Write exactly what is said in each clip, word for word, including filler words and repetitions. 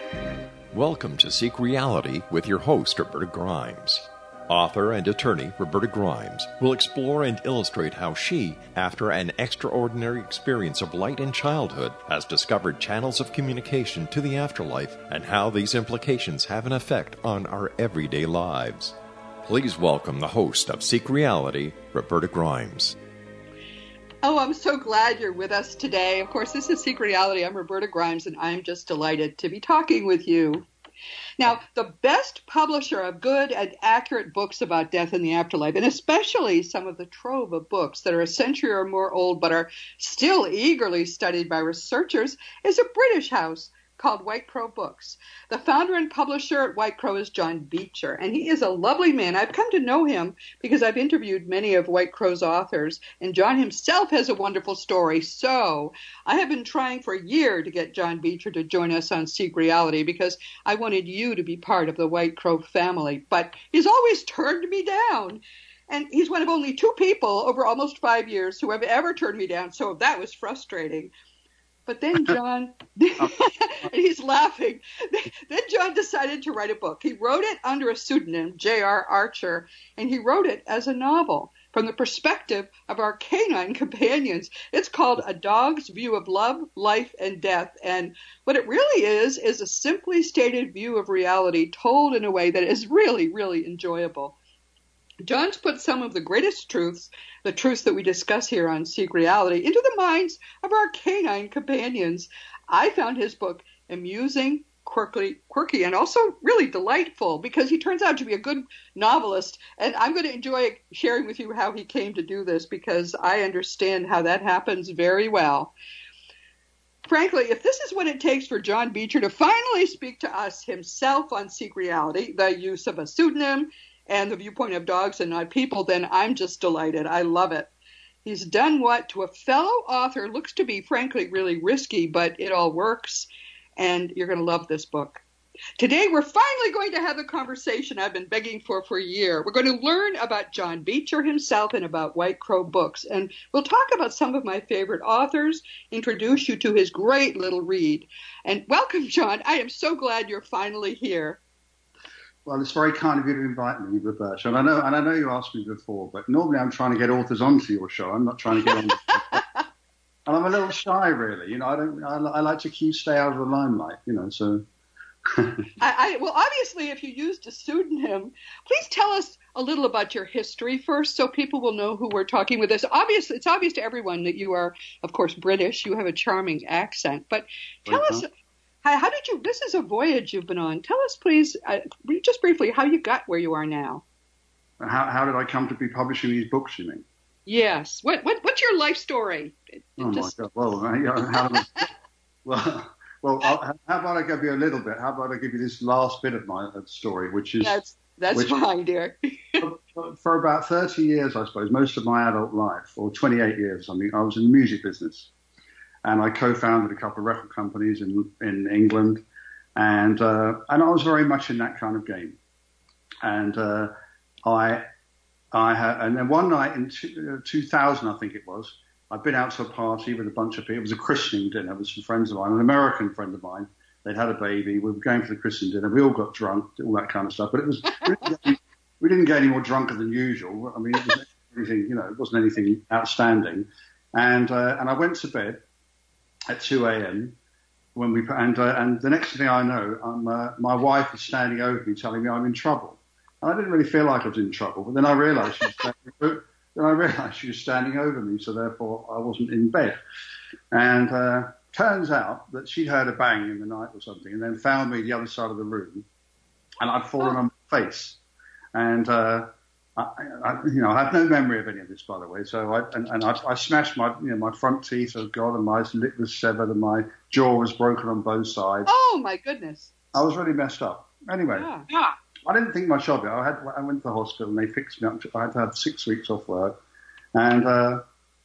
Welcome to Seek Reality with your host, Roberta Grimes. Author and attorney Roberta Grimes will explore and illustrate how she, after an extraordinary experience of light in childhood, has discovered channels of communication to the afterlife and how these implications have an effect on our everyday lives. Please welcome the host of Seek Reality, Roberta Grimes. Oh, I'm so glad you're with us today. Of course, this is Seek Reality. I'm Roberta Grimes, and I'm just delighted to be talking with you. Now, the best publisher of good and accurate books about death and the afterlife, and especially some of the trove of books that are a century or more old but are still eagerly studied by researchers, is a British house called White Crow Books. The founder and publisher at White Crow is John Beecher, and he is a lovely man. I've come to know him because I've interviewed many of White Crow's authors, and John himself has a wonderful story. So I have been trying for a year to get John Beecher to join us on Seek Reality because I wanted you to be part of the White Crow family, but he's always turned me down. And he's one of only two people over almost five years who have ever turned me down, so that was frustrating. But then John, and he's laughing, then John decided to write a book. He wrote it under a pseudonym, J R Archer, and he wrote it as a novel from the perspective of our canine companions. It's called A Dog's View of Love, Life, and Death. And what it really is, is a simply stated view of reality told in a way that is really, really enjoyable. John's put some of the greatest truths, the truths that we discuss here on Seek Reality, into the minds of our canine companions. I found his book amusing, quirky, quirky, and also really delightful because he turns out to be a good novelist. And I'm going to enjoy sharing with you how he came to do this because I understand how that happens very well. Frankly, if this is what it takes for John Beecher to finally speak to us himself on Seek Reality, the use of a pseudonym, and the viewpoint of dogs and not people, then I'm just delighted. I love it. He's done what to a fellow author looks to be, frankly, really risky, but it all works, and you're going to love this book. Today, we're finally going to have the conversation I've been begging for for a year. We're going to learn about John Beecher himself and about White Crow Books, and we'll talk about some of my favorite authors, introduce you to his great little read. And welcome, John. I am so glad you're finally here. Well, it's very kind of you to invite me, Roberta. And I know, and I know you asked me before, but normally I'm trying to get authors onto your show. I'm not trying to get on. The show. And I'm a little shy, really. You know, I don't. I, I like to keep stay out of the limelight. You know, so. I, I well, obviously, if you used a pseudonym, please tell us a little about your history first, so people will know who we're talking with. Us. Obviously, it's obvious to everyone that you are, of course, British. You have a charming accent, but tell us. How, how did you, this is a voyage you've been on. Tell us, please, uh, just briefly, how you got where you are now. How, how did I come to be publishing these books, you mean? Yes. What, what What's your life story? Oh, just... my God. Well, uh, how, I, well, well I'll, how about I give you a little bit? How about I give you this last bit of my story, which is... That's, that's which, fine, dear. for, for about thirty years, I suppose, most of my adult life, or twenty-eight years or something, I was in the music business. And I co-founded a couple of record companies in in England, and uh, and I was very much in that kind of game. And uh, I I had, and then one night in two thousand, I think it was, I'd been out to a party with a bunch of people. It was a christening dinner with some friends of mine, an American friend of mine. They'd had a baby. We were going for the christening dinner. We all got drunk, all that kind of stuff. But it was we didn't get, we didn't get any more drunker than usual. I mean, it was anything, you know, it wasn't anything outstanding. And uh, and I went to bed at two a.m. when we and uh, and the next thing I know, I'm, uh, my wife is standing over me, telling me I'm in trouble. And I didn't really feel like I was in trouble, but then I realised she was standing, then I realised she was standing over me, so therefore I wasn't in bed. And uh, turns out that she'd heard a bang in the night or something, and then found me the other side of the room, and I'd fallen on my face. And uh, I, I, you know, I have no memory of any of this, by the way. So I and, and I, I smashed my, you know, my front teeth. Oh God, and my lip was severed, and my jaw was broken on both sides. Oh my goodness! I was really messed up. Anyway, yeah. Yeah. I didn't think much of it. I had, I went to the hospital, and they fixed me up. I had to have six weeks off work, and uh,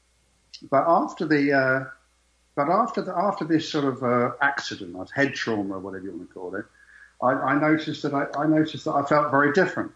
but after the, uh, but after the, after this sort of uh, accident, head trauma or whatever you want to call it, I, I noticed that I, I noticed that I felt very different.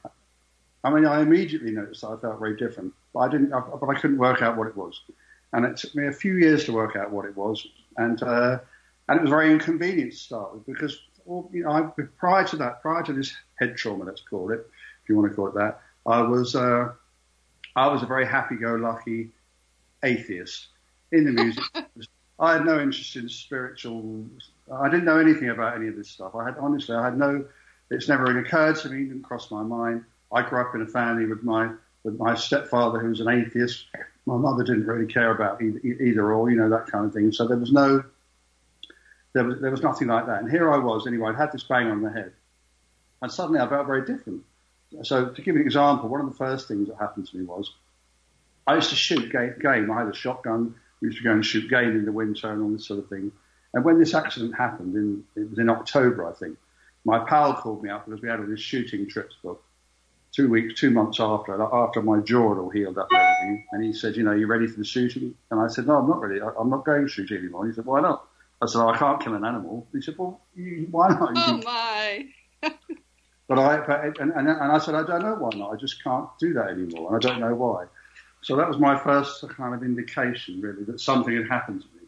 I mean, I immediately noticed that I felt very different, but I didn't, I, but I couldn't work out what it was. And it took me a few years to work out what it was. And, uh, and it was very inconvenient to start with because well, you know, I, prior to that, prior to this head trauma, let's call it, if you want to call it that, I was, uh, I was a very happy-go-lucky atheist in the music. I had no interest in spiritual. I didn't know anything about any of this stuff. I had honestly, I had no. It's never really occurred to me. Didn't cross my mind. I grew up in a family with my with my stepfather who was an atheist. My mother didn't really care about either, either or, you know, that kind of thing. So there was no. There was there was nothing like that. And here I was anyway. I'd had this bang on the head, and suddenly I felt very different. So to give you an example, one of the first things that happened to me was I used to shoot game. I had a shotgun. We used to go and shoot game in the winter and all this sort of thing. And when this accident happened, in, it was in October, I think, my pal called me up because we had all these shooting trips booked two weeks, two months after, after my jaw had all healed up and everything. And he said, you know, you ready for the shooting? And I said, no, I'm not ready. I, I'm not going shooting anymore. He said, why not? I said, oh, I can't kill an animal. He said, well, you, why not? You oh, can... my. but I, but, and, and, and I said, I don't know why not. I just can't do that anymore. And I don't know why. So that was my first kind of indication, really, that something had happened to me.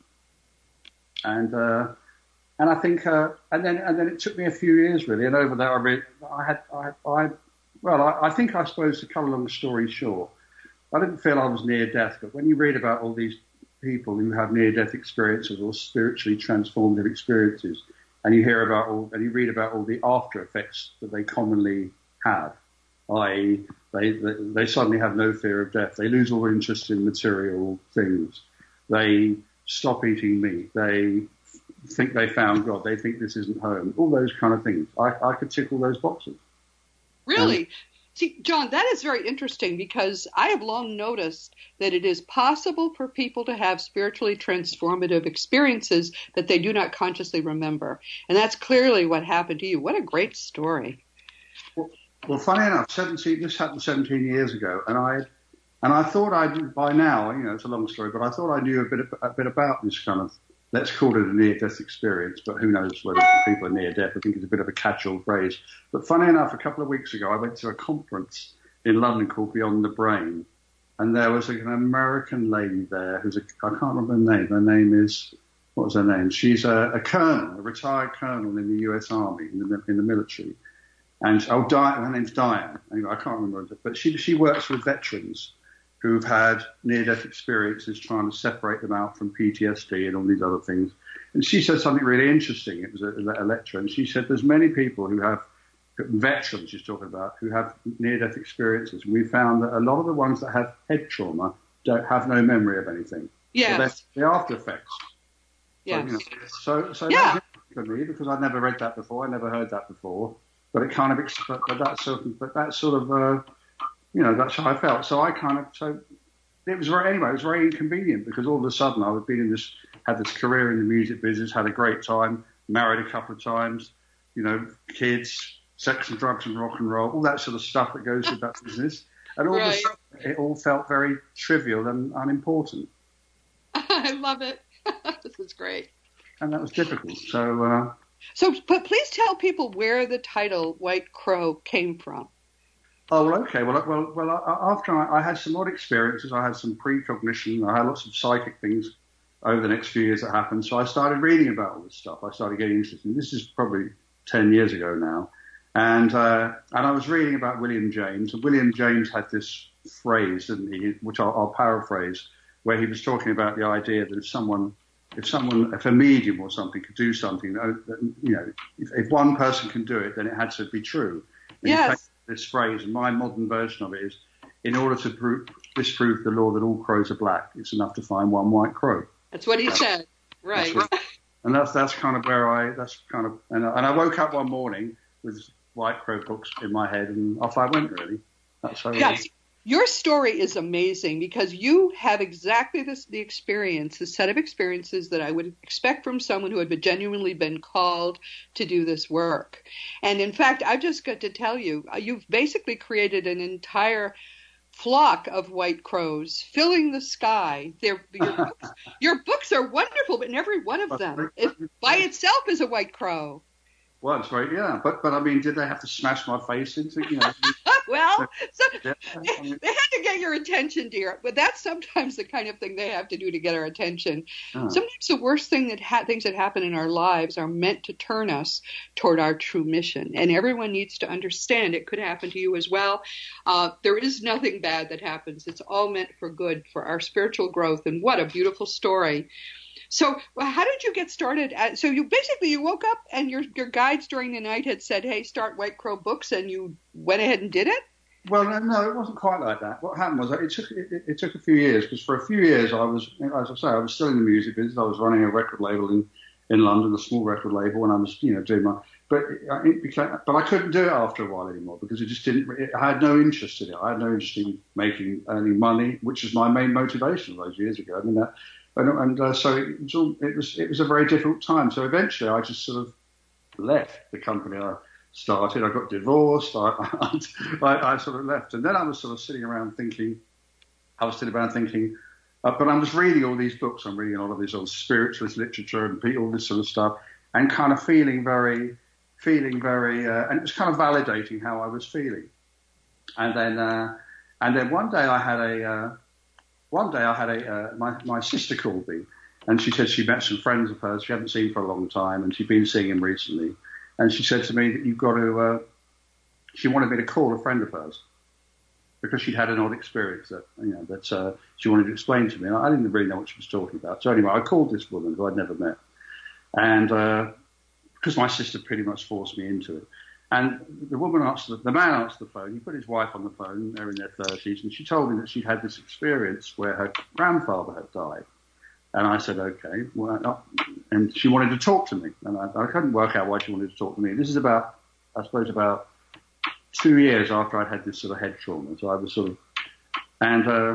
And uh, and I think, uh, and then and then it took me a few years, really. And over there, I, really, I had, I, I well, I, I think I suppose to cut a long story short, I didn't feel I was near death. But when you read about all these people who have near-death experiences or spiritually transformative experiences, and you hear about all, and you read about all the after effects that they commonly have, that is, They, they they suddenly have no fear of death. They lose all interest in material things. They stop eating meat. They think they found God. They think this isn't home. All those kind of things. I, I could tick all those boxes. Really? Um, See, John, that is very interesting because I have long noticed that it is possible for people to have spiritually transformative experiences that they do not consciously remember. And that's clearly what happened to you. What a great story. Well, Well, funny enough, seventeen, this happened seventeen years ago, and I and I thought I by now, you know, it's a long story, but I thought I knew a bit a bit about this kind of, let's call it a near-death experience, but who knows whether people are near-death. I think it's a bit of a catch-all phrase. But funny enough, a couple of weeks ago, I went to a conference in London called Beyond the Brain, and there was an American lady there who's a, I can't remember her name. Her name is, what was her name? She's a, a colonel, a retired colonel in the U S Army, in the, in the military. And oh, Diane, her name's Diane. Anyway, I can't remember, but she she works with veterans who've had near-death experiences, trying to separate them out from P T S D and all these other things. And she said something really interesting. It was a, a lecture, and she said there's many people who have veterans. She's talking about who have near-death experiences. And we found that a lot of the ones that have head trauma don't have no memory of anything. Yes. So the after effects. Yes. So, you know, so, so yeah. that was interesting for me because I'd never read that before. I never heard that before. But it kind of, but that sort of, but that sort of, uh, you know, that's how I felt. So I kind of, so it was very, anyway, it was very inconvenient because all of a sudden I had been in this, had this career in the music business, had a great time, married a couple of times, you know, kids, sex and drugs and rock and roll, all that sort of stuff that goes with that business. And all right. of a sudden it all felt very trivial and unimportant. I love it. This is great. And that was difficult. So, uh, So, but please tell people where the title White Crow came from. Oh, well, okay. Well, well, well. After I, I had some odd experiences, I had some precognition. I had lots of psychic things over the next few years that happened. So I started reading about all this stuff. I started getting interested. This is probably ten years ago now, and uh, and I was reading about William James. And William James had this phrase, didn't he? Which I'll, I'll paraphrase, where he was talking about the idea that if someone If someone, if a medium or something could do something, you know, if, if one person can do it, then it had to be true. And yes. This phrase, and my modern version of it is, in order to prove, disprove the law that all crows are black, it's enough to find one white crow. That's what he that's, said. Right. That's what, and that's that's kind of where I, that's kind of, and, and I woke up one morning with White Crow books in my head, and off I went, really. That's how yes. Your story is amazing because you have exactly this, the experience, the set of experiences that I would expect from someone who had genuinely been called to do this work. And in fact, I've just got to tell you, you've basically created an entire flock of white crows filling the sky. They're, your, books, your books are wonderful, but every one of them it, by itself is a white crow. Well, it's very, yeah. But, but I mean, did they have to smash my face into, you know? Well, so yeah, I mean, they had to get your attention, dear. But that's sometimes the kind of thing they have to do to get our attention. Oh. Sometimes the worst thing that ha- things that happen in our lives are meant to turn us toward our true mission. And everyone needs to understand it could happen to you as well. Uh, there is nothing bad that happens. It's all meant for good, for our spiritual growth. And what a beautiful story. So well, how did you get started? At, so you basically you woke up and your your guides during the night had said, hey, start White Crow Books, and you went ahead and did it? Well, no, no, it wasn't quite like that. What happened was it took it, it took a few years, because for a few years I was, as I say, I was still in the music business. I was running a record label in, in London, a small record label, and I was, you know, doing my. But it, it became, but I couldn't do it after a while anymore, because it just didn't. It, I had no interest in it. I had no interest in making earning money, which was my main motivation those years ago. I mean that. And, and uh, so it was, all, it was it was a very difficult time. So eventually, I just sort of left the company I started. I got divorced. I, I, I sort of left, and then I was sort of sitting around thinking. I was sitting around thinking, uh, but I was reading all these books. I'm reading all of this old spiritualist literature and all this sort of stuff, and kind of feeling very, feeling very, uh, and it was kind of validating how I was feeling. And then, uh, and then one day I had a. Uh, One day I had a, uh, my, my sister called me, and she said she met some friends of hers she hadn't seen for a long time, and she'd been seeing him recently. And she said to me that you've got to, uh, she wanted me to call a friend of hers, because she'd had an odd experience that, you know, that uh, she wanted to explain to me. And I didn't really know what she was talking about. So anyway, I called this woman who I'd never met. And uh, because my sister pretty much forced me into it. And the woman answered, the, the man answered the phone. He put his wife on the phone. They're in their thirties, and she told me that she'd had this experience where her grandfather had died. And I said, okay. Well, and she wanted to talk to me, and I, I couldn't work out why she wanted to talk to me. This is about, I suppose, about two years after I'd had this sort of head trauma. So I was sort of, and uh,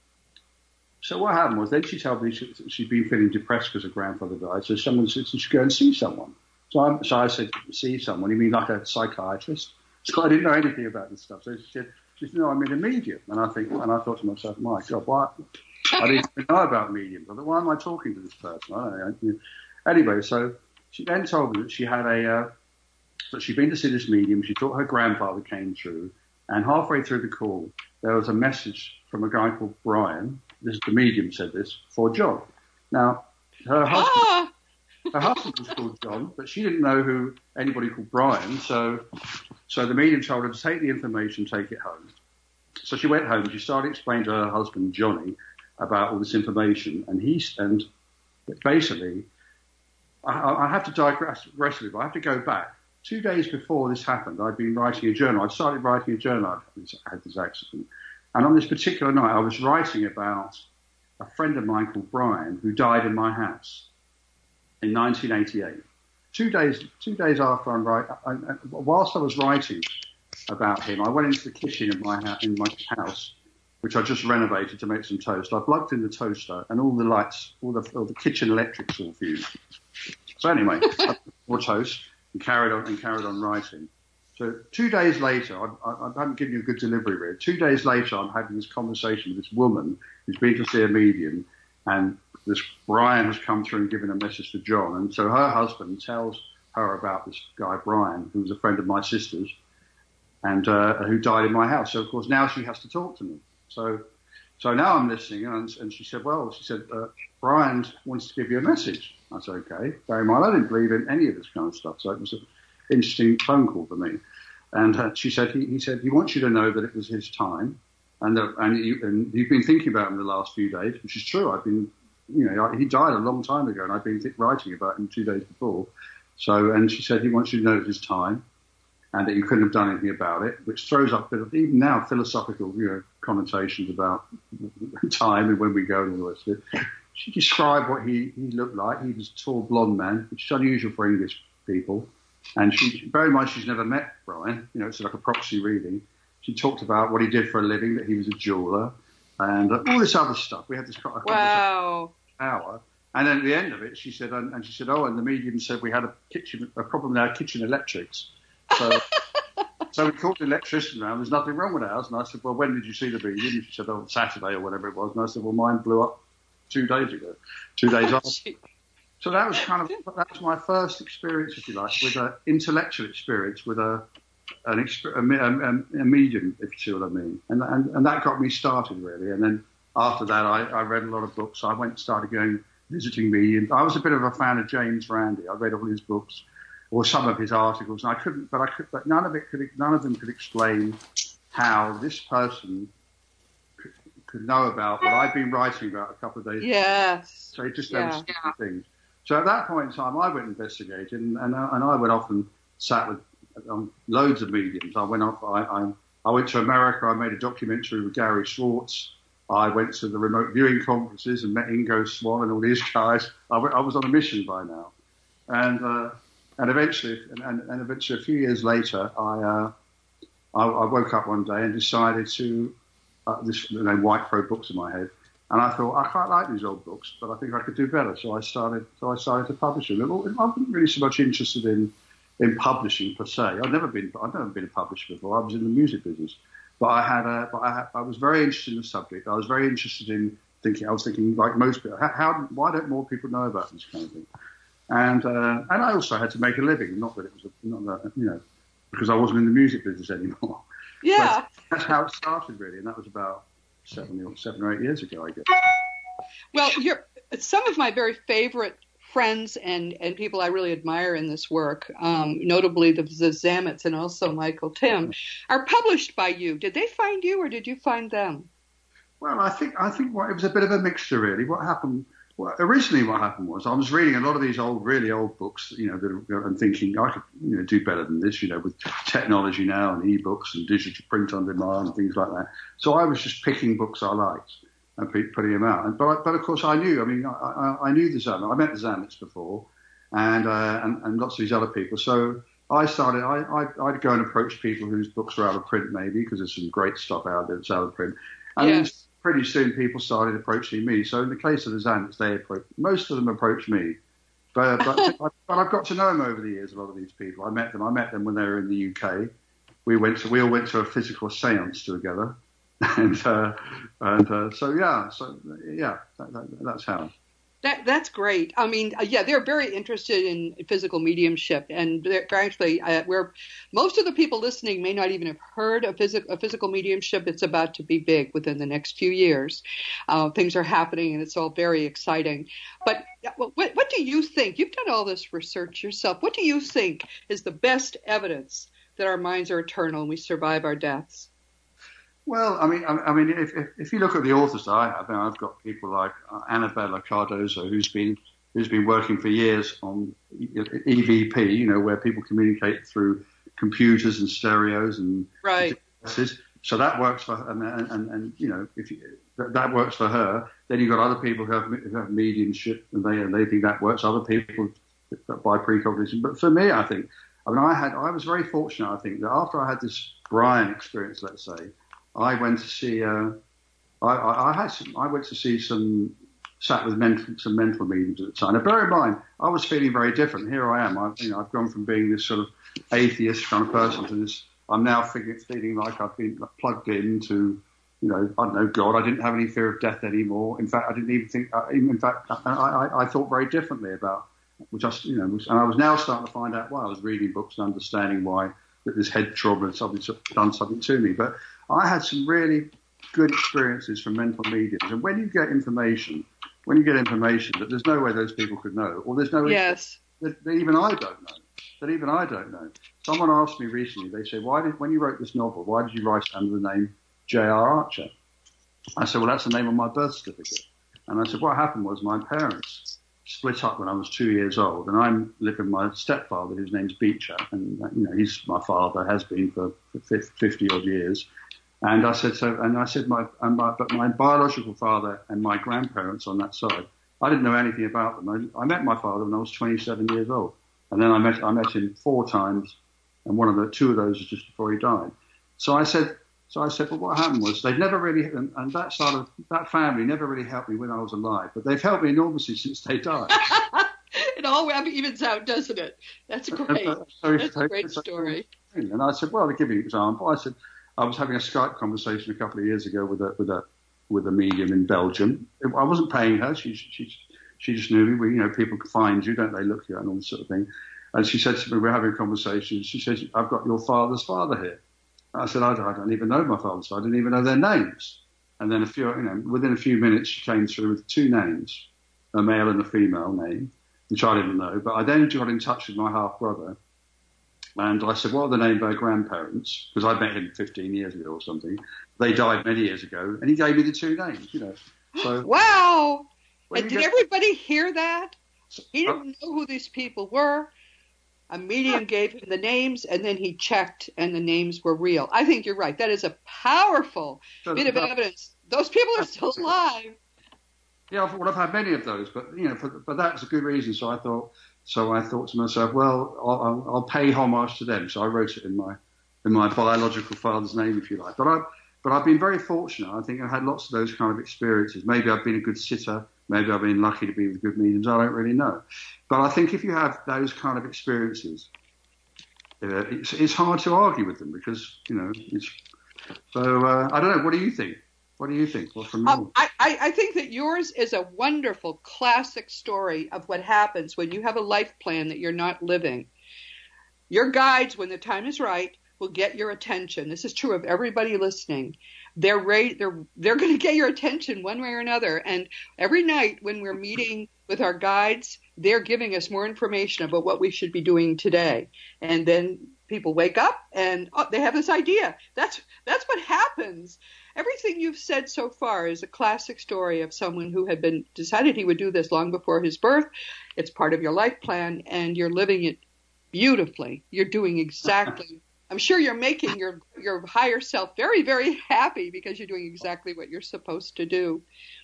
so what happened was, then she told me she, she'd been feeling depressed because her grandfather died. So someone said she should go and see someone. So I, so I said, see someone? You mean like a psychiatrist? So I didn't know anything about this stuff. So she said, she said, no, I'm in a medium. And I think, and I thought to myself, my God, what? I didn't even know about mediums. I thought, why am I talking to this person? I don't know. Anyway, so she then told me that she had a, uh, that she'd been to see this medium. She thought her grandfather came through. And halfway through the call, there was a message from a guy called Brian. This, the medium said this, for John. Now, her husband... Ah! Her husband was called John, but she didn't know who anybody called Brian. So, so the medium told her to take the information, take it home. So she went home. She started explaining to her husband Johnny about all this information, and he and basically, I, I have to digress aggressively, but I have to go back. Two days before this happened, I'd been writing a journal. I started writing a journal. I had this accident, and on this particular night, I was writing about a friend of mine called Brian who died in my house in nineteen eighty-eight. Two days, two days after I'm writing, whilst I was writing about him, I went into the kitchen in my ha- in my house, which I just renovated to make some toast. I plugged in the toaster, and all the lights, all the, all the kitchen electrics all fused. So anyway, I more toast and carried on and carried on writing. So two days later, I, I, I haven't given you a good delivery here. Two days later, I'm having this conversation with this woman who's been to see a medium, and this Brian has come through and given a message to John. And so her husband tells her about this guy, Brian, who was a friend of my sister's, and uh, who died in my house. So, of course, now she has to talk to me. So so now I'm listening, and, and she said, well, she said, uh, Brian wants to give you a message. I said, okay. Bear in mind, I didn't believe in any of this kind of stuff, so it was an interesting phone call for me. And uh, she said, he, he said, he wants you to know that it was his time, and, that, and, you, and you've been thinking about him the last few days, which is true. I've been... You know, he died a long time ago, and I've been th- writing about him two days before. So, and she said he wants you to know it's his time, and that you couldn't have done anything about it, which throws up, even now, philosophical, you know, connotations about time and when we go and all the rest of it. She described what he, he looked like. He was a tall, blonde man, which is unusual for English people. And she, bear in mind, she's never met Brian. You know, it's like a proxy reading. She talked about what he did for a living, that he was a jeweler, and uh, all this other stuff. We had this kind of Wow. hour, and then at the end of it, she said, and, and she said, oh, and the medium said we had a kitchen, a problem with our kitchen electrics. So, so we called the electrician around. There's nothing wrong with ours. And I said, well, when did you see the medium? And she said, oh, Saturday or whatever it was. And I said, well, mine blew up two days ago, two days after. so that was kind of that was my first experience, if you like, with an intellectual experience with a an exp- a, a, a medium, if you see what I mean, and, and and that got me started really. And then after that, I, I read a lot of books. I went and started going visiting mediums. I was a bit of a fan of James Randi. I read all his books or some of his articles, and I couldn't, but I could, but none of it could, none of them could explain how this person could, could know about what I'd been writing about a couple of days ago. Yes. So it just yeah. never yeah. things. So at that point in time, I went investigating, and, and, and I went off and sat with um, loads of mediums. I went off. I, I I went to America. I made a documentary with Gary Schwartz. I went to the remote viewing conferences and met Ingo Swann and all these guys. I, went, I was on a mission by now, and uh, and eventually, and, and eventually, a few years later, I, uh, I I woke up one day and decided to uh, this you know, White Crow books in my head, and I thought I quite like these old books, but I think I could do better. So I started so I started to publish them. I wasn't really so much interested in in publishing per se. I'd never been I'd never been a publisher before. I was in the music business. But I had a, but I, had, I was very interested in the subject. I was very interested in thinking. I was thinking, like most people, how, how why don't more people know about this kind of thing? And uh, and I also had to make a living. Not that it was, a, not that, you know, because I wasn't in the music business anymore. Yeah, but that's how it started really, and that was about seven or seven or eight years ago, I guess. Well, you're some of my very favorite friends and, and people I really admire in this work, um, notably the, the Zammitts and also Michael Tim, are published by you. Did they find you or did you find them? Well, I think I think what, it was a bit of a mixture, really. What happened, well, originally what happened was I was reading a lot of these old, really old books, you know, that, and thinking I could, you know, do better than this, you know, with technology now and e-books and digital print on demand and things like that. So I was just picking books I liked and putting them out. But, but of course, I knew. I mean, I, I, I knew the Zammitts. I met the Zammitts before, and, uh, and and lots of these other people. So I started. I, I I'd go and approach people whose books were out of print, maybe because there's some great stuff out there that's out of print. And yes. then pretty soon, people started approaching me. So in the case of the Zammitts, they approached. Most of them approached me. But but, but I've got to know them over the years. A lot of these people. I met them. I met them when they were in the U K. We went to. We all went to a physical séance together. And uh, and uh, so yeah, so yeah, that, that, that's how. That that's great. I mean, uh, yeah, they're very interested in physical mediumship, and they're actually uh, where most of the people listening may not even have heard of physical, a physical mediumship. It's about to be big within the next few years. Uh, things are happening, and it's all very exciting. But what what do you think? You've done all this research yourself. What do you think is the best evidence that our minds are eternal and we survive our deaths? Well, I mean, I, I mean, if, if if you look at the authors that I have, you know, I've got people like Annabella Cardozo, who's been who's been working for years on E V P, you know, where people communicate through computers and stereos and right. devices. So that works for her, and, and, and, and you know, if you, that, that works for her. Then you've got other people who have, who have mediumship, and they and they think that works. Other people by precognition. But for me, I think, I mean, I had I was very fortunate. I think that after I had this Brian experience, let's say. I went to see. Uh, I, I, I had. Some, I went to see some. Sat with mental, some mental mediums at the time. Now, bear in mind, I was feeling very different. Here I am. I, you know, I've gone from being this sort of atheist kind of person to this. I'm now feeling, feeling like I've been plugged into, you know, I don't know, God. I didn't have any fear of death anymore. In fact, I didn't even think. Uh, in fact, I, I, I thought very differently about, which I, you know, was, and I was now starting to find out why. I was reading books and understanding why that this head trauma had something done something to me, but. I had some really good experiences from mental mediums. And when you get information, when you get information that there's no way those people could know, or there's no way yes. that, that even I don't know, that even I don't know. Someone asked me recently, they said, why did, when you wrote this novel, why did you write it under the name J R Archer? I said, well, that's the name of my birth certificate. And I said, what happened was my parents split up when I was two years old, and I'm living with my stepfather, whose name's Beecher, and you know he's my father, has been for fifty odd years. And I said so, and I said my, and my, but my biological father and my grandparents on that side, I didn't know anything about them. I, I met my father when I was twenty-seven years old, and then I met I met him four times, and one of the two of those was just before he died. So I said, so I said, well, what happened was they've never really, and, and that side of that family never really helped me when I was alive, but they've helped me enormously since they died. It all evens out, doesn't it? That's great. So That's a great story. And I said, well, to give you an example, I said. I was having a Skype conversation a couple of years ago with a with a with a medium in Belgium. I wasn't paying her; she she She just knew me. You know, people can find you, don't they? Look you and all this sort of thing. And she said to me, we're having a conversation. She said, I've got your father's father here. I said, I don't, I don't even know my father's father. I didn't even know their names. And then a few, you know, within a few minutes, she came through with two names, a male and a female name, which I didn't know. But I then got in touch with my half brother. And I said, what are the names of our grandparents? Because I met him fifteen years ago or something. They died many years ago. And he gave me the two names, you know. So, wow. Well, and did get, everybody hear that? He didn't uh, know who these people were. A medium gave him the names, and then he checked, and the names were real. I think you're right. That is a powerful so bit of that, evidence. Those people are still alive. Yeah, well, I've had many of those, but you know, for, but that's a good reason. So I thought, so I thought to myself, well, I'll, I'll, I'll pay homage to them. So I wrote it in my in my biological father's name, if you like. But I, but I've been very fortunate. I think I've had lots of those kind of experiences. Maybe I've been a good sitter. Maybe I've been lucky to be with good mediums. I don't really know. But I think if you have those kind of experiences, uh, it's, it's hard to argue with them because, you know, it's, so uh, I don't know. What do you think? What do you think? What's from um, I, I think that yours is a wonderful classic story of what happens when you have a life plan that you're not living. Your guides, when the time is right, will get your attention. This is true of everybody listening. They're ready, they're they're going to get your attention one way or another. And every night when we're meeting with our guides, they're giving us more information about what we should be doing today. And then people wake up and oh, they have this idea. That's that's what happens. Everything you've said so far is a classic story of someone who had been decided he would do this long before his birth. It's part of your life plan, and you're living it beautifully. You're doing exactly. I'm sure you're making your your higher self very, very happy because you're doing exactly what you're supposed to do.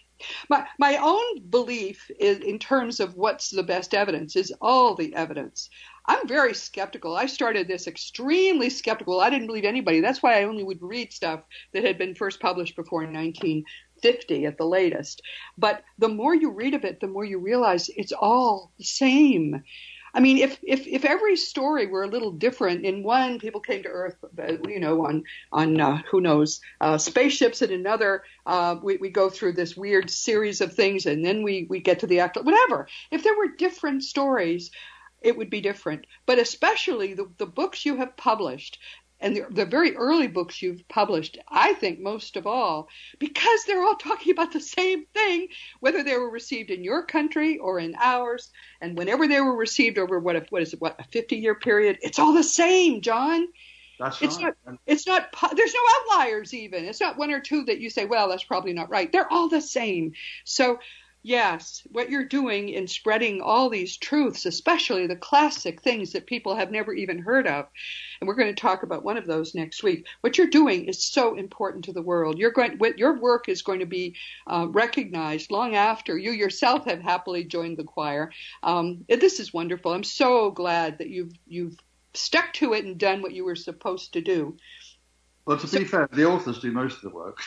My my own belief is, in terms of what's the best evidence, is all the evidence. I'm very skeptical. I started this extremely skeptical. I didn't believe anybody. That's why I only would read stuff that had been first published before nineteen fifty at the latest. But the more you read of it, the more you realize it's all the same. I mean, if, if, if every story were a little different, in one, people came to Earth, you know, on, on uh, who knows, uh, spaceships, and another, uh, we, we go through this weird series of things, and then we, we get to the act, whatever. If there were different stories, it would be different. But especially the, the books you have published, and the, the very early books you've published, I think most of all, because they're all talking about the same thing, whether they were received in your country or in ours, and whenever they were received over what, what is it, what, a fifty-year period, it's all the same, John. That's it's right. not, it's not, there's no outliers even. It's not one or two that you say, well, that's probably not right. They're all the same. So, yes, what you're doing in spreading all these truths, especially the classic things that people have never even heard of, and we're going to talk about one of those next week. What you're doing is so important to the world. You're going, your work is going to be uh, recognized long after you yourself have happily joined the choir. Um, this is wonderful. I'm so glad that you've you've stuck to it and done what you were supposed to do. Well, to so, be fair, the authors do most of the work.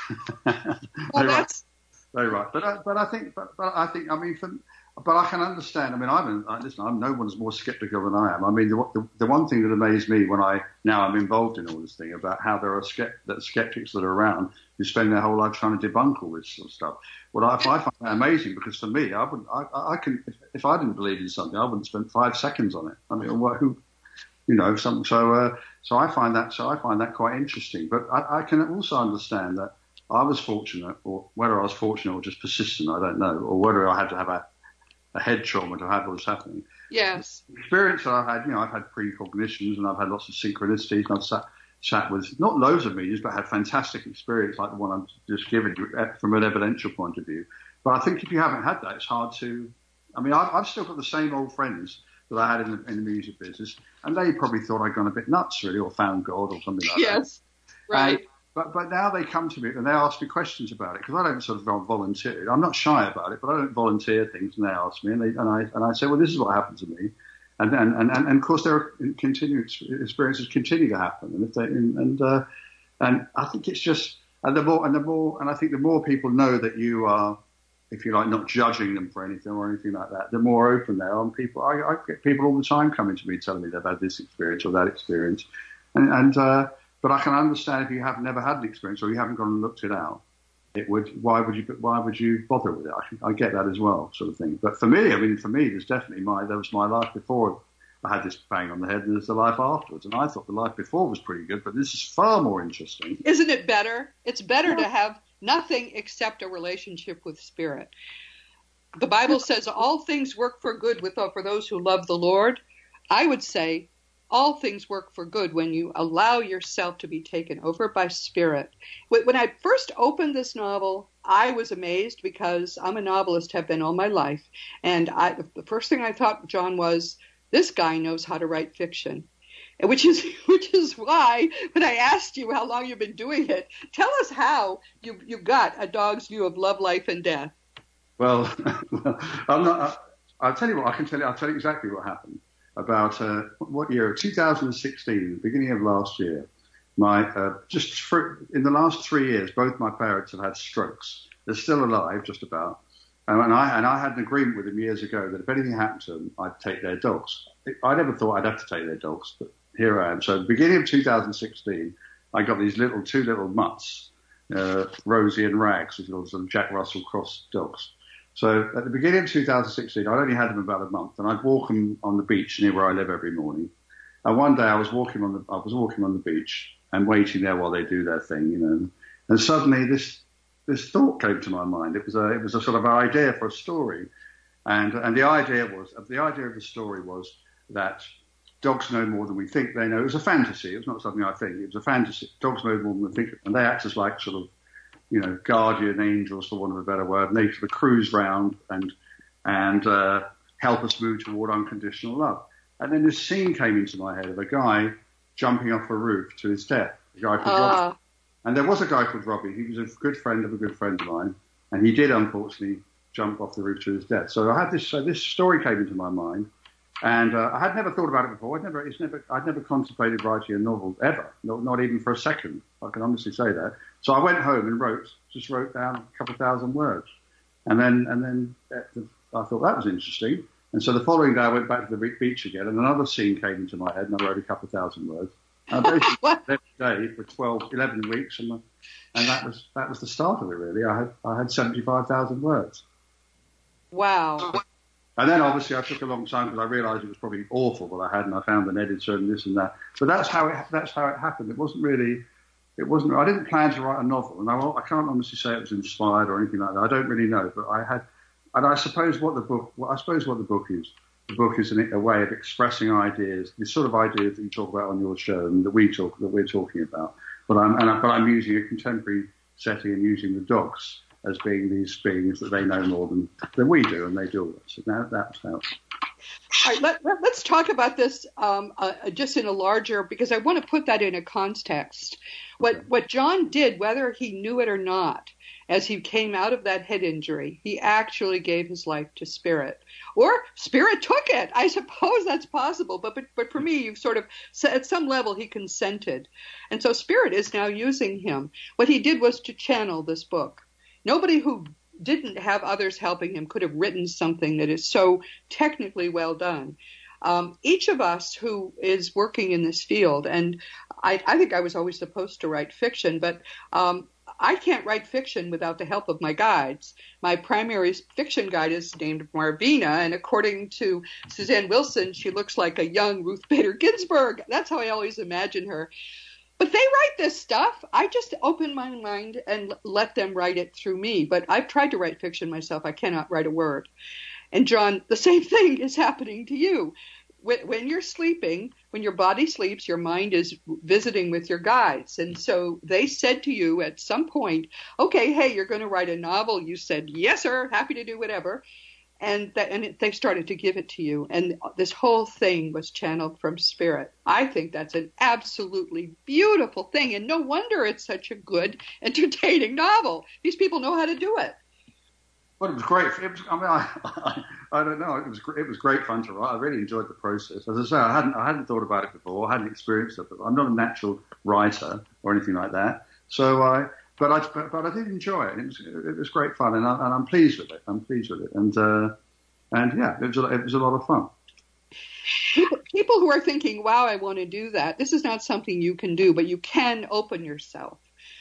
Well, that's. Very right, but I, but I think, but, but I think, I mean, for, but I can understand. I mean, I'm I, listen. I'm no one's more skeptical than I am. I mean, the, the the one thing that amazed me when I now I'm involved in all this thing about how there are skept, that skeptics that are around who spend their whole life trying to debunk all this sort of stuff. Well, I, I find that amazing because for me, I wouldn't. I, I can if, if I didn't believe in something, I wouldn't spend five seconds on it. I mean, what, who, you know, some. So uh, so I find that so I find that quite interesting. But I, I can also understand that. I was fortunate, or whether I was fortunate or just persistent, I don't know, or whether I had to have a, a head trauma to have what was happening. Yes. The experience that I've had, you know, I've had precognitions and I've had lots of synchronicities and I've sat, sat with, not loads of mediums, but had fantastic experience like the one I'm just giving you from an evidential point of view. But I think if you haven't had that, it's hard to, I mean, I've, I've still got the same old friends that I had in the, in the music business, and they probably thought I'd gone a bit nuts, really, or found God or something like yes. that. Yes, right. And, But but now they come to me and they ask me questions about it because I don't sort of volunteer. I'm not shy about it, but I don't volunteer things. And they ask me, and, they, and I and I say, well, this is what happened to me, and and and, and of course, their continued experiences continue to happen, and if they and and, uh, and I think it's just and the more and the more and I think the more people know that you are, if you like, not judging them for anything or anything like that, the more open they are. And people, I, I get people all the time coming to me telling me they've had this experience or that experience, and and. Uh, But I can understand if you have never had an experience or you haven't gone and looked it out. it would. Why would you? Why would you bother with it? I, I get that as well, sort of thing. But for me, I mean, for me, there's definitely my there was my life before I had this bang on the head, and there's the life afterwards. And I thought the life before was pretty good, but this is far more interesting. Isn't it better? It's better to have nothing except a relationship with Spirit. The Bible says all things work for good with for those who love the Lord. I would say all things work for good when you allow yourself to be taken over by Spirit. When I first opened this novel, I was amazed because I'm a novelist, have been all my life. And I, the first thing I thought, John, was this guy knows how to write fiction. Which is which is why when I asked you how long you've been doing it, tell us how you you got A Dog's View of Love, Life, and Death. Well, I'm not. I, I'll tell you what. I can tell you. I'll tell you exactly what happened. About uh, what year? two thousand sixteen, the beginning of last year. My uh, just for, in the last three years, both my parents have had strokes. They're still alive, just about. Um, and I and I had an agreement with them years ago that if anything happened to them, I'd take their dogs. I never thought I'd have to take their dogs, but here I am. So at the beginning of two thousand sixteen, I got these little two little mutts, uh, Rosie and Rags, these little sort of Jack Russell cross dogs. So at the beginning of two thousand sixteen, I'd only had them about a month, and I'd walk them on the beach near where I live every morning. And one day I was walking on the I was walking on the beach and waiting there while they do their thing, you know. And suddenly this this thought came to my mind. It was a it was a sort of idea for a story, and and the idea was the idea of the story was that dogs know more than we think they know. It was a fantasy. It was not something I think. It was a fantasy. Dogs know more than we think, and they act as like sort of, you know, guardian angels, for want of a better word. And they sort of cruise round and and uh, help us move toward unconditional love. And then this scene came into my head of a guy jumping off a roof to his death. A guy called uh. Robbie. And there was a guy called Robbie. He was a good friend of a good friend of mine, and he did unfortunately jump off the roof to his death. So I had this. So this story came into my mind. And uh, I had never thought about it before. I'd never, it's never, I'd never contemplated writing a novel ever, not, not even for a second. I can honestly say that. So I went home and wrote, just wrote down a couple of thousand words, and then, and then I thought that was interesting. And so the following day I went back to the beach again, and another scene came into my head, and I wrote a couple of thousand words. And I basically every day for twelve, eleven weeks, and, and that was that was the start of it. Really, I had I had seventy-five thousand words. Wow. And then obviously I took a long time because I realised it was probably awful what I had, and I found an editor and this and that. But that's how it that's how it happened. It wasn't really, it wasn't. I didn't plan to write a novel, and I, I can't honestly say it was inspired or anything like that. I don't really know, but I had, and I suppose what the book, well, I suppose what the book is. The book is an, a way of expressing ideas, the sort of ideas that you talk about on your show and that we talk that we're talking about. But I'm and I, but I'm using a contemporary setting and using the dogs as being these beings that they know more than, than we do, and they do all this. So that, that's how. All right, let, let, let's talk about this um, uh, just in a larger, because I want to put that in a context. What okay. what John did, whether he knew it or not, as he came out of that head injury, he actually gave his life to Spirit. Or Spirit took it. I suppose that's possible. But, but, but for me, you've sort of, at some level, he consented. And so Spirit is now using him. What he did was to channel this book. Nobody who didn't have others helping him could have written something that is so technically well done. Um, each of us who is working in this field, and I, I think I was always supposed to write fiction, but um, I can't write fiction without the help of my guides. My primary fiction guide is named Marvina, and according to Suzanne Wilson, she looks like a young Ruth Bader Ginsburg. That's how I always imagine her. But they write this stuff. I just open my mind and let them write it through me. But I've tried to write fiction myself. I cannot write a word. And John, the same thing is happening to you. When you're sleeping, when your body sleeps, your mind is visiting with your guides. And so they said to you at some point, okay, hey, you're going to write a novel. You said, yes, sir, happy to do whatever. And, that, and it, they started to give it to you. And this whole thing was channeled from Spirit. I think that's an absolutely beautiful thing. And no wonder it's such a good, entertaining novel. These people know how to do it. Well, it was great. It was, I mean, I, I, I don't know. It was it was great fun to write. I really enjoyed the process. As I say, I hadn't I hadn't thought about it before. I hadn't experienced it before. I'm not a natural writer or anything like that. So I, but I, but, but I did enjoy it. It was it was great fun, and, I, and I'm pleased with it. I'm pleased with it, and uh, and yeah, it was a, it was a lot of fun. People, people who are thinking, "Wow, I want to do that." This is not something you can do, but you can open yourself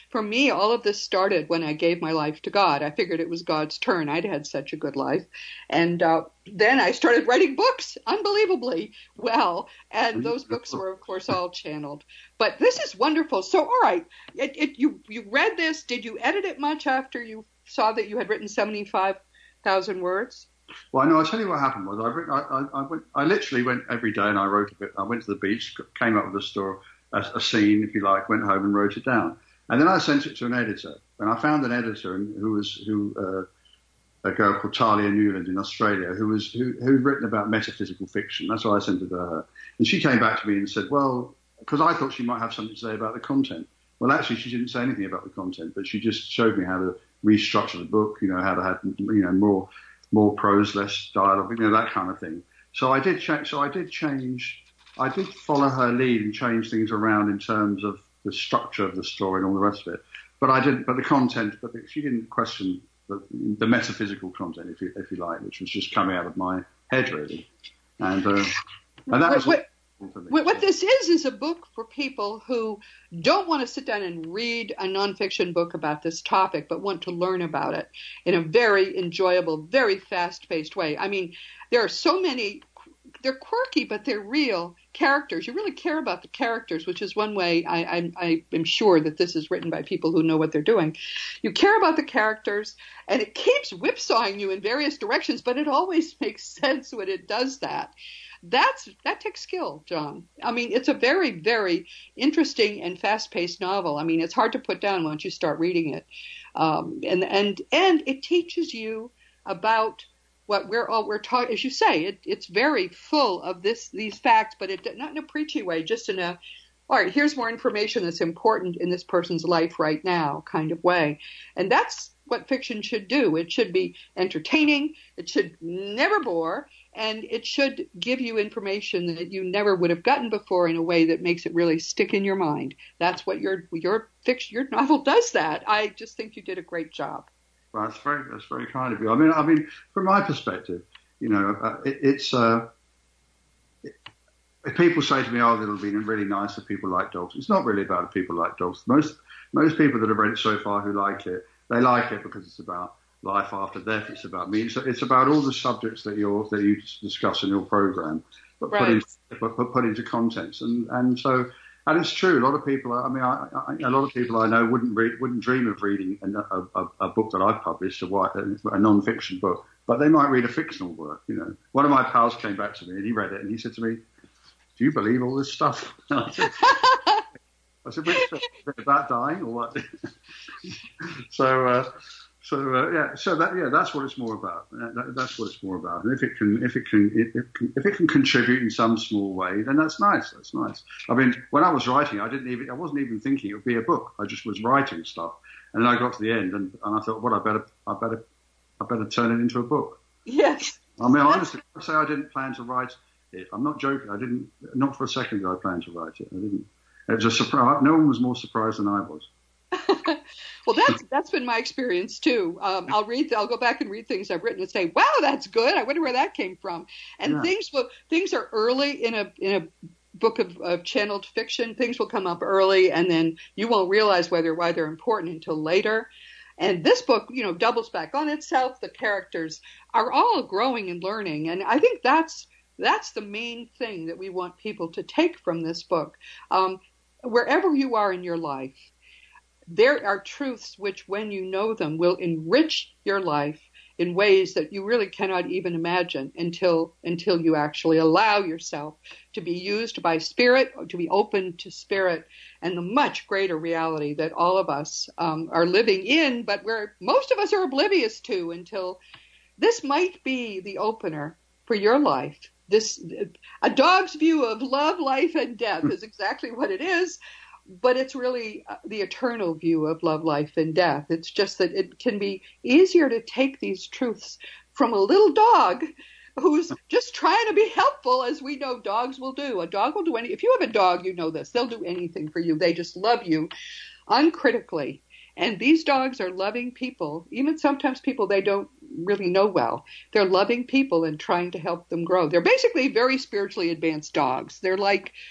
for me, all of this started when I gave my life to God. I figured it was God's turn. I'd had such a good life. And uh, then I started writing books, unbelievably well. And those books were, of course, all channeled. But this is wonderful. So, all right, it, it, you, you read this. Did you edit it much after you saw that you had written seventy-five thousand words? Well, no, I'll tell you what happened was I, I, I, went, I literally went every day and I wrote a bit. I went to the beach, came up with a story, a, a scene, if you like, went home and wrote it down. And then I sent it to an editor. And I found an editor who was who uh, a girl called Talia Newland in Australia who was who who'd written about metaphysical fiction. That's why I sent it to her. And she came back to me and said, well, because I thought she might have something to say about the content. Well, actually, she didn't say anything about the content, but she just showed me how to restructure the book, you know, how to have, you know, more more prose, less dialogue, you know, that kind of thing. So I did change. So I did change. I did follow her lead and change things around in terms of the structure of the story and all the rest of it. But I didn't. But the content. But she didn't question the, the metaphysical content, if you if you like, which was just coming out of my head really. And uh, and that was. What, what, what this is is a book for people who don't want to sit down and read a nonfiction book about this topic, but want to learn about it in a very enjoyable, very fast-paced way. I mean, there are so many, they're quirky, but they're real characters. You really care about the characters, which is one way I, I, I am sure that this is written by people who know what they're doing. You care about the characters, and it keeps whipsawing you in various directions, but it always makes sense when it does that. That's that takes skill, John. I mean, it's a very, very interesting and fast-paced novel. I mean, it's hard to put down once you start reading it, um, and and and it teaches you about what we're all we're talking. As you say, it, it's very full of this these facts, but it not in a preachy way, just in a all right. Here's more information that's important in this person's life right now kind of way, and that's what fiction should do. It should be entertaining. It should never bore. And it should give you information that you never would have gotten before in a way that makes it really stick in your mind. That's what your your fiction, your novel does. That I just think you did a great job. Well, that's very that's very kind of you. I mean, I mean, from my perspective, you know, uh, it, it's uh, it, if people say to me, "Oh, it'll be really nice if people like dogs." It's not really about people like dogs. Most most people that have read it so far who like it, they like it because it's about life after death. It's about me. It's, it's about all the subjects that you that you discuss in your program, but right. put into but, but put into contents. And and so and it's true. A lot of people. I mean, I, I, a lot of people I know wouldn't read, wouldn't dream of reading a, a, a book that I've published, a, a non-fiction book, but they might read a fictional work. You know, one of my pals came back to me and he read it and he said to me, "Do you believe all this stuff?" I said, I said, "Which stuff? Is it about dying or what?" so. Uh, So uh, yeah, so that yeah, that's what it's more about. That, that's what it's more about. And if it can, if it can, if it can, if it can contribute in some small way, then that's nice. That's nice. I mean, when I was writing, I didn't even, I wasn't even thinking it would be a book. I just was writing stuff, and then I got to the end, and, and I thought, well, I better, I better, I better turn it into a book. Yes. I mean, honestly, I say I didn't plan to write it. I'm not joking. I didn't, not for a second did I plan to write it. I didn't. It was a surprise. No one was more surprised than I was. Well, that's that's been my experience too. Um, I'll read, I'll go back and read things I've written and say, "Wow, that's good. I wonder where that came from." And yeah. things will things are early in a in a book of, of channeled fiction. Things will come up early, and then you won't realize whether why they're important until later. And this book, you know, doubles back on itself. The characters are all growing and learning, and I think that's that's the main thing that we want people to take from this book. Um, wherever you are in your life, there are truths which, when you know them, will enrich your life in ways that you really cannot even imagine until until you actually allow yourself to be used by Spirit, to be open to Spirit, and the much greater reality that all of us um, are living in, but where most of us are oblivious to until this might be the opener for your life. This, a dog's view of love, life, and death is exactly what it is. But it's really the eternal view of love, life, and death. It's just that it can be easier to take these truths from a little dog who's just trying to be helpful, as we know dogs will do. A dog will do any. If you have a dog, you know this. They'll do anything for you. They just love you uncritically. And these dogs are loving people, even sometimes people they don't really know well. They're loving people and trying to help them grow. They're basically very spiritually advanced dogs. They're like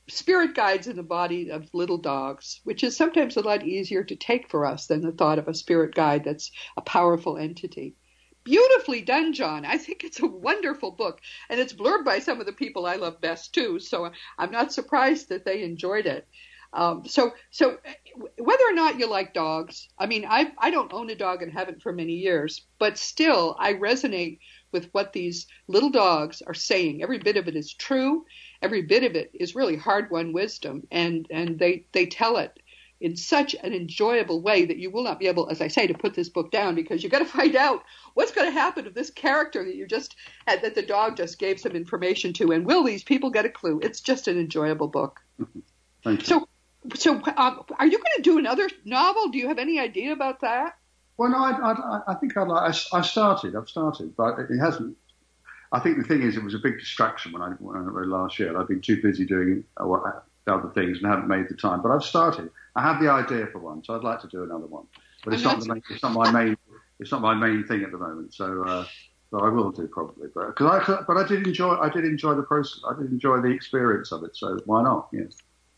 spirit guides in the body of little dogs, which is sometimes a lot easier to take for us than the thought of a spirit guide that's a powerful entity. Beautifully done, John. I think it's a wonderful book, and it's blurbed by some of the people I love best too. So I'm not surprised that they enjoyed it. Um, so, so whether or not you like dogs, I mean, I I don't own a dog and haven't for many years, but still I resonate with what these little dogs are saying. Every bit of it is true. Every bit of it is really hard-won wisdom, and and they they tell it in such an enjoyable way that you will not be able, as I say, to put this book down, because you've got to find out what's going to happen to this character that you just had, that the dog just gave some information to, and will these people get a clue? It's just an enjoyable book. Thank you. So, so um, are you going to do another novel? Do you have any idea about that? Well, no, I, I, I think I'd like, I, I started, I've started, but it hasn't. I think the thing is, it was a big distraction when I, when I read last year. I've been too busy doing uh, other things and haven't made the time. But I've started. I have the idea for one, so I'd like to do another one. But it's not, the main, it's not my main. It's not my main thing at the moment. So, uh, so I will do probably. But because I, but I did enjoy. I did enjoy the process. I did enjoy the experience of it. So why not? Yes.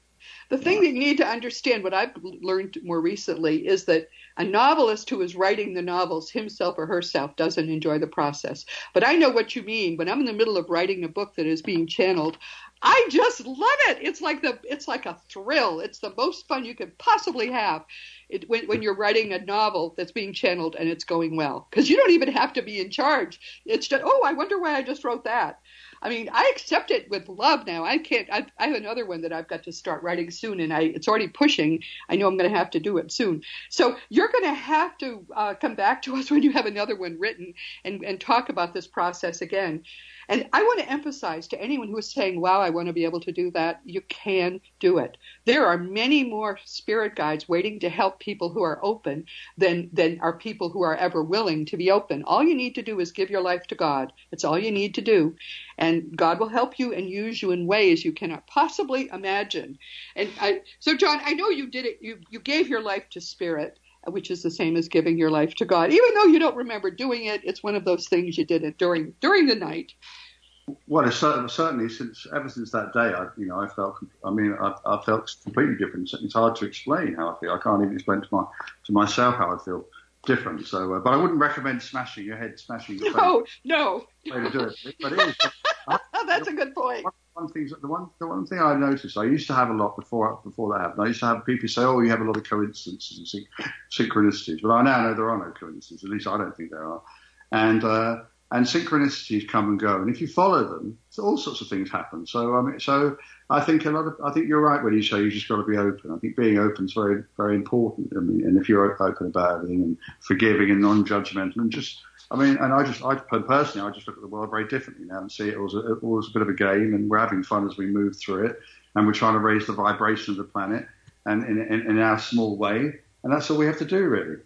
The thing that you need to understand, what I've learned more recently, is that a novelist who is writing the novels himself or herself doesn't enjoy the process. But I know what you mean. When I'm in the middle of writing a book that is being channeled, I just love it. It's like the it's like a thrill. It's the most fun you could possibly have it, when, when you're writing a novel that's being channeled and it's going well. Because you don't even have to be in charge. It's just, oh, I wonder why I just wrote that. I mean, I accept it with love now. I can't. I, I have another one that I've got to start writing soon, and I it's already pushing. I know I'm going to have to do it soon. So you're going to have to uh, come back to us when you have another one written and, and talk about this process again. And I want to emphasize to anyone who is saying, wow, I want to be able to do that, you can do it. There are many more spirit guides waiting to help people who are open than, than are people who are ever willing to be open. All you need to do is give your life to God. That's all you need to do. And God will help you and use you in ways you cannot possibly imagine. And I, so, John, I know you did it. You, you gave your life to spirit, which is the same as giving your life to God. Even though you don't remember doing it, it's one of those things you did it during during the night. Well, it's certainly, certainly since ever since that day, I, you know, I felt. I mean, I, I felt completely different. It's hard to explain how I feel. I can't even explain to my to myself how I feel different. So, uh, but I wouldn't recommend smashing your head, smashing your face. No, no. Way to do it. But it is. I, That's a good point. One, one thing, the one, the one thing I noticed, I used to have a lot before before that happened. I used to have people say, "Oh, you have a lot of coincidences and syn- synchronicities," but I now know there are no coincidences. At least I don't think there are. And uh, and synchronicities come and go, and if you follow them, so all sorts of things happen. So I mean, so I think a lot of I think you're right when you say you just got to be open. I think being open is very very important. I mean, and if you're open about everything and forgiving and non-judgmental and just. I mean, and I just, I personally, I just look at the world very differently now and see it was, a, it was a bit of a game, and we're having fun as we move through it, and we're trying to raise the vibration of the planet, and in, in, in our small way, and that's all we have to do, really.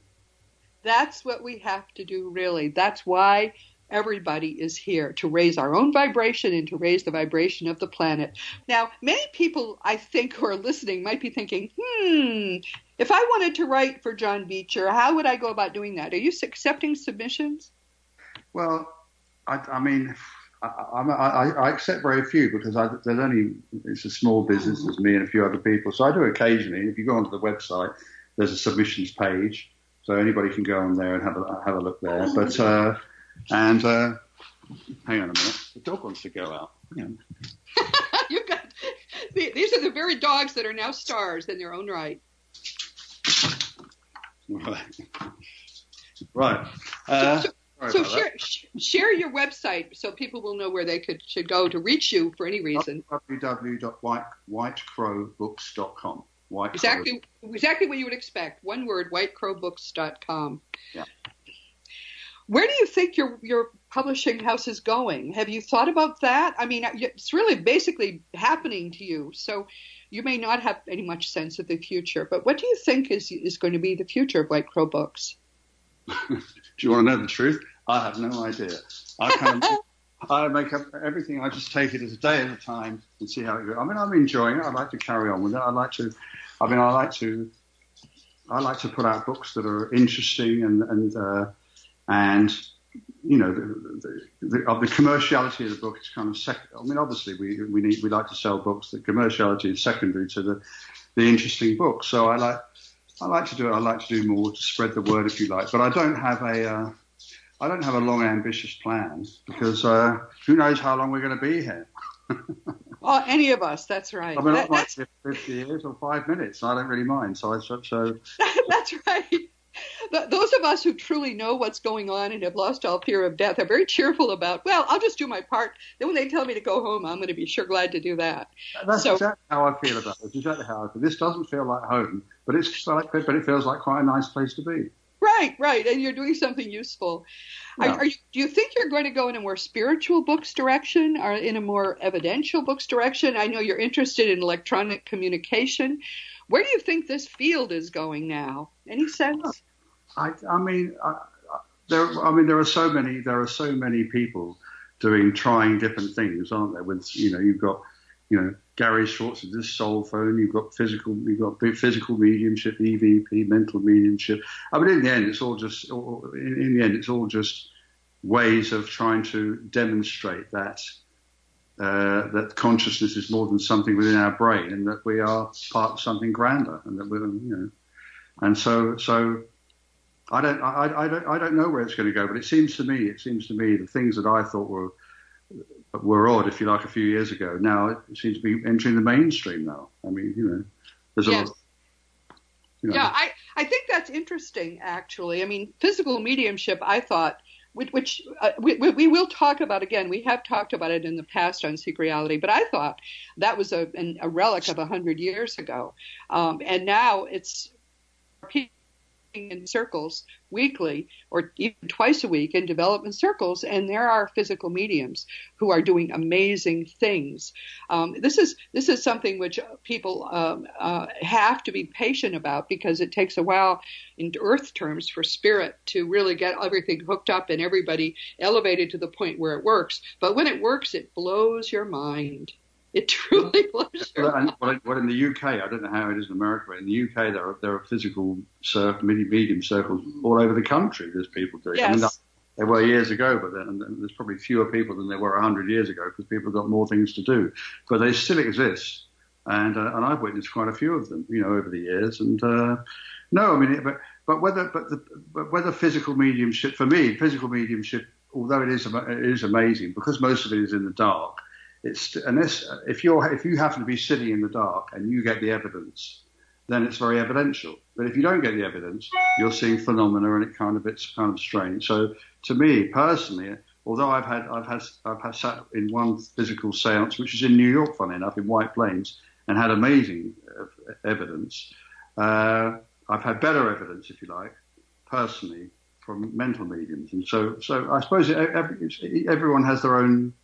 That's what we have to do, really. That's why everybody is here, to raise our own vibration and to raise the vibration of the planet. Now, many people, I think, who are listening might be thinking, hmm, if I wanted to write for John Beecher, how would I go about doing that? Are you accepting submissions? Well, I, I mean, I, I, I accept very few because I, there's only, it's a small business, there's me and a few other people. So I do occasionally. If you go onto the website, there's a submissions page. So anybody can go on there and have a, have a look there. But, uh, and, uh, hang on a minute. The dog wants to go out. Hang on. You've got, these are the very dogs that are now stars in their own right. Right. Right. Uh, so so, so share, share your website so people will know where they could should go to reach you for any reason. w w w dot white crow books dot com. White exactly, Crow. exactly what you would expect. One word, white crow books dot com. Yeah. Where do you think your your publishing house is going? Have you thought about that? I mean, it's really basically happening to you, so you may not have any much sense of the future. But what do you think is is going to be the future of White Crow Books? Do you want to know the truth? I have no idea. I kind of, I make up everything. I just take it as a day at a time and see how it goes. I mean, I'm enjoying it. I like to carry on with it. I like to. I mean, I like to. I like to put out books that are interesting and and uh, and you know, the, the, the, the commerciality of the book is kind of second. I mean, obviously, we we need we like to sell books. The commerciality is secondary to the the interesting book. So I like I like to do it. I like to do more to spread the word, if you like. But I don't have a uh, I don't have a long, ambitious plan because uh, who knows how long we're going to be here. Well, any of us, that's right. I mean, that, I might be fifty years or five minutes. I don't really mind. So, I, so, so that's right. Those of us who truly know what's going on and have lost all fear of death are very cheerful about, well, I'll just do my part. Then when they tell me to go home, I'm going to be sure glad to do that. That's so, exactly how I feel about it. It's exactly how I feel. This doesn't feel like home, but it's like, but it feels like quite a nice place to be. Right, right. And you're doing something useful. Yeah. Are, are you, do you think you're going to go in a more spiritual books direction or in a more evidential books direction? I know you're interested in electronic communication. Where do you think this field is going now? Any sense? I, I mean, I, there. I mean, there are so many. There are so many people doing, trying different things, aren't there? With you know, you've got, you know, Gary Schwartz with this soul phone. You've got physical. You've got physical mediumship, E V P, mental mediumship. I mean, in the end, it's all just. In, in the end, it's all just ways of trying to demonstrate that uh, that consciousness is more than something within our brain, and that we are part of something grander, and that we're, you know, and so so. I don't, I, I don't, I don't know where it's going to go, but it seems to me, it seems to me, the things that I thought were were odd, if you like, a few years ago, now it seems to be entering the mainstream now. I mean, you know, there's yes. a, you know, yeah, I, I think that's interesting, actually. I mean, physical mediumship, I thought, which, which uh, we, we will talk about again. We have talked about it in the past on Seek Reality, but I thought that was a, an, a relic of a hundred years ago, um, and now it's in circles weekly or even twice a week in development circles, and there are physical mediums who are doing amazing things. Um, this is this is something which people um, uh, have to be patient about, because it takes a while in earth terms for spirit to really get everything hooked up and everybody elevated to the point where it works. But when it works, it blows your mind. It truly blows your mind. Well, well, in the U K, I don't know how it is in America, but in the U K, there are, there are physical circle, medium circles all over the country. There's people doing yes. I mean, that, there were years ago, but then, and there's probably fewer people than there were one hundred years ago, because people have got more things to do. But they still exist, and uh, and I've witnessed quite a few of them, you know, over the years. And uh, no, I mean, but but whether but, the, but whether physical mediumship, for me, physical mediumship, although it is it is amazing, because most of it is in the dark. It's unless if you're if you happen to be sitting in the dark and you get the evidence, then it's very evidential. But if you don't get the evidence, you're seeing phenomena, and it kind of it's kind of strange. So to me personally, although I've had I've had I've had sat in one physical séance, which is in New York, funny enough, in White Plains, and had amazing evidence. Uh, I've had better evidence, if you like, personally, from mental mediums, and so so I suppose every, everyone has their own.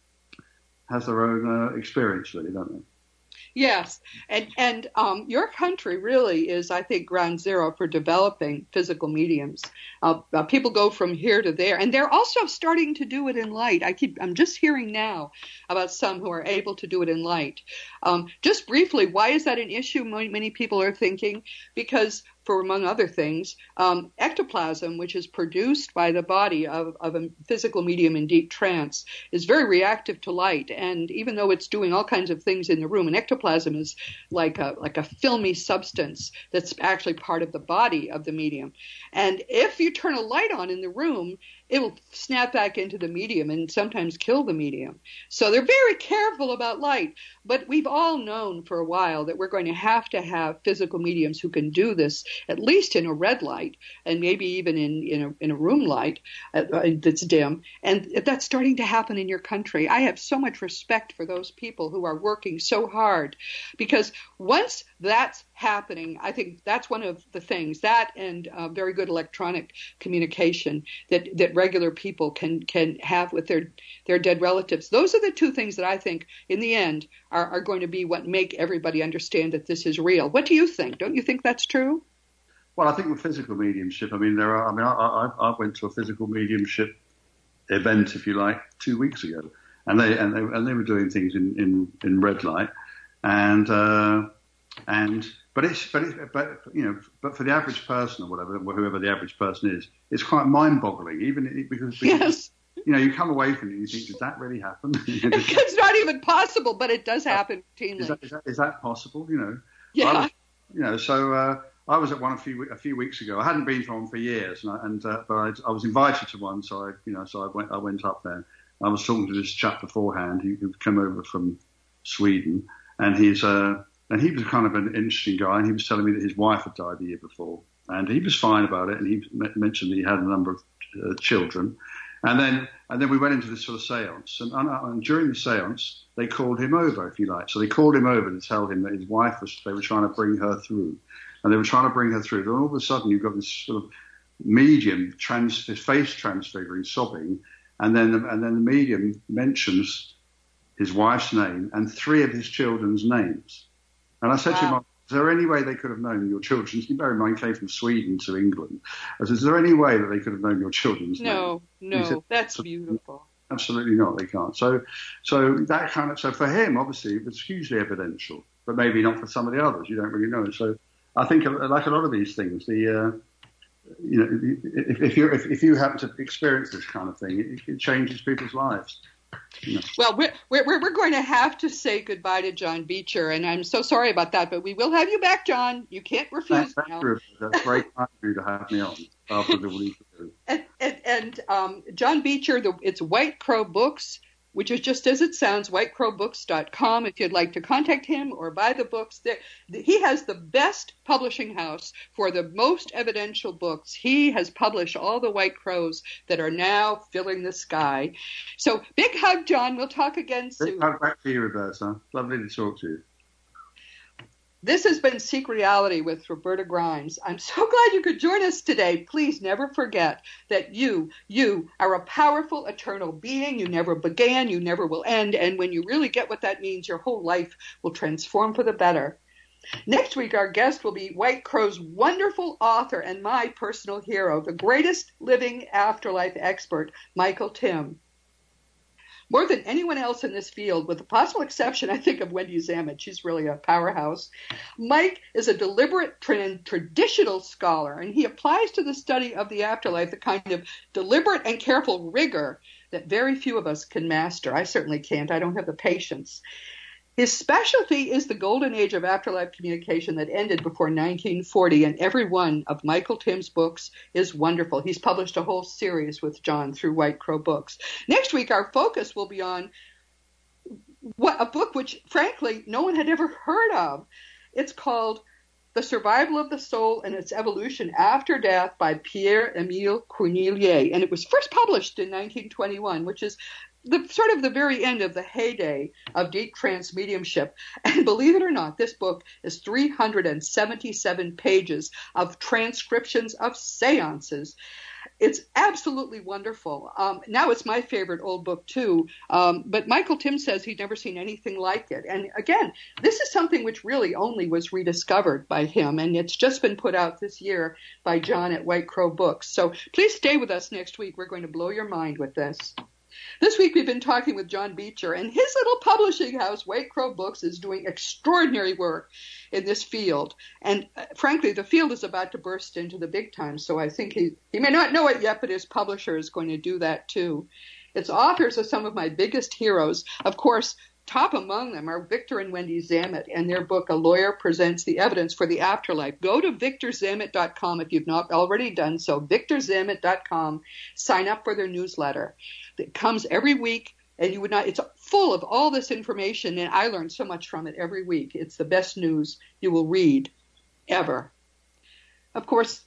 has their own uh, experience, really, don't they? Yes, and and um, your country really is, I think, ground zero for developing physical mediums. Uh, uh, people go from here to there, and they're also starting to do it in light. I keep, I'm just hearing now about some who are able to do it in light. Um, just briefly, why is that an issue? Many, many people are thinking because, for among other things, um, ectoplasm, which is produced by the body of, of a physical medium in deep trance, is very reactive to light. And even though it's doing all kinds of things in the room, and ectoplasm is like a like a filmy substance that's actually part of the body of the medium. And if you turn a light on in the room, it will snap back into the medium and sometimes kill the medium. So they're very careful about light. But we've all known for a while that we're going to have to have physical mediums who can do this, at least in a red light, and maybe even in, in, a, in a room light uh, that's dim. And that's starting to happen in your country. I have so much respect for those people who are working so hard, because once that's happening, I think that's one of the things, that and uh, very good electronic communication that, that regular people can can have with their, their dead relatives. Those are the two things that I think, in the end, are, are going to be what make everybody understand that this is real. What do you think? Don't you think that's true? Well, I think with physical mediumship, I mean, there are. I mean, I, I, I went to a physical mediumship event, if you like, two weeks ago, and they and they and they were doing things in in, in red light, and uh, and. But it's, but it's, but you know, but for the average person or whatever, whoever the average person is, it's quite mind-boggling. Even because, because yes, you know, you come away from it and you think, did that really happen? It's not even possible, but it does happen routinely. Is that, is that, is that possible? You know, yeah. I was, you know, so uh, I was at one a few a few weeks ago. I hadn't been to one for years, and, I, and uh, but I, I was invited to one, so I, you know, so I went I went up there. I was talking to this chap beforehand who, who came over from Sweden, and he's uh, and he was kind of an interesting guy, and he was telling me that his wife had died the year before, and he was fine about it, and he mentioned that he had a number of uh, children. And then, and then we went into this sort of séance, and, and, and during the séance, they called him over, if you like. So they called him over to tell him that his wife was, they were trying to bring her through, and they were trying to bring her through. And all of a sudden, you've got this sort of medium, trans, his face transfiguring, sobbing, and then, the, and then the medium mentions his wife's name and three of his children's names. And I said wow. to him, is there any way they could have known your children's? You bear in mind, came from Sweden to England. I said, is there any way that they could have known your children's no, name? No, no, said, that's beautiful. Absolutely not, they can't. So, so that kind of, so for him, obviously, it was hugely evidential, but maybe not for some of the others. You don't really know. So, I think, like a lot of these things, the, uh, you know, if, if you if, if you happen to experience this kind of thing, it, it changes people's lives. No. Well, we're, we're, we're going to have to say goodbye to John Beecher, and I'm so sorry about that, but we will have you back, John. You can't refuse That's now. True. That's very kind of you to have me on after the week. And, and, and um, John Beecher, the, it's White Crow Books, which is just as it sounds, white crow books dot com if you'd like to contact him or buy the books. He has the best publishing house for the most evidential books. He has published all the White Crows that are now filling the sky. So big hug, John. We'll talk again soon. Big hug back to you, Roberta. Lovely to talk to you. This has been Seek Reality with Roberta Grimes. I'm so glad you could join us today. Please never forget that you, you are a powerful, eternal being. You never began, you never will end. And when you really get what that means, your whole life will transform for the better. Next week, our guest will be White Crow's wonderful author and my personal hero, the greatest living afterlife expert, Michael Tim. More than anyone else in this field, with the possible exception, I think, of Wendy Zamet. She's really a powerhouse. Mike is a deliberate tra- traditional scholar, and he applies to the study of the afterlife the kind of deliberate and careful rigor that very few of us can master. I certainly can't. I don't have the patience. His specialty is the golden age of afterlife communication that ended before nineteen forty, and every one of Michael Tim's books is wonderful. He's published a whole series with John through White Crow Books. Next week, our focus will be on what, a book which, frankly, no one had ever heard of. It's called The Survival of the Soul and Its Evolution After Death by Pierre-Emile Corneille, and it was first published in nineteen twenty-one, which is the sort of the very end of the heyday of deep trance mediumship. And believe it or not, this book is three hundred seventy-seven pages of transcriptions of seances. It's absolutely wonderful. Um, now it's my favorite old book, too. Um, but Michael Tim says he'd never seen anything like it. And again, this is something which really only was rediscovered by him. And it's just been put out this year by John at White Crow Books. So please stay with us next week. We're going to blow your mind with this. This week we've been talking with John Beecher, and his little publishing house, White Crow Books, is doing extraordinary work in this field. And uh, frankly, the field is about to burst into the big time, so I think he, he may not know it yet, but his publisher is going to do that too. Its authors are some of my biggest heroes. Of course, top among them are Victor and Wendy Zamet and their book, A Lawyer Presents the Evidence for the Afterlife. Go to victor zamet dot com if you've not already done so, victor zamet dot com. Sign up for their newsletter. It comes every week, and you would not, it's full of all this information, and I learn so much from it every week. It's the best news you will read ever. Of course,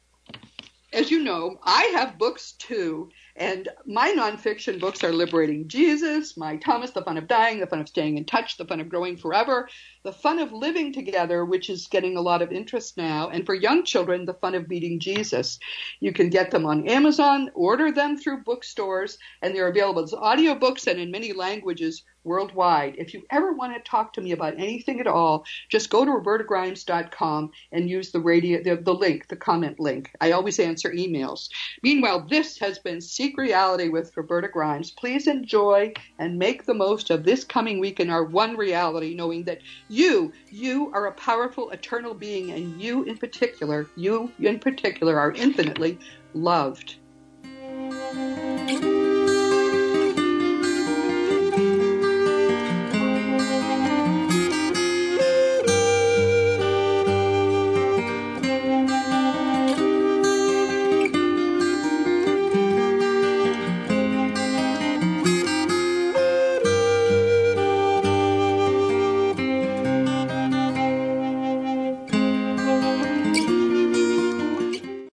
as you know, I have books too, and my nonfiction books are Liberating Jesus, My Thomas, The Fun of Dying, The Fun of Staying in Touch, The Fun of Growing Forever, The Fun of Living Together, which is getting a lot of interest now, and for young children, The Fun of Meeting Jesus. You can get them on Amazon, order them through bookstores, and they're available as audiobooks and in many languages worldwide. If you ever want to talk to me about anything at all, just go to roberta grimes dot com and use the radio, the, the link, the comment link. I always answer emails. Meanwhile, this has been Seek Reality with Roberta Grimes. Please enjoy and make the most of this coming week in our one reality, knowing that you, you are a powerful, eternal being, and you in particular, you in particular are infinitely loved.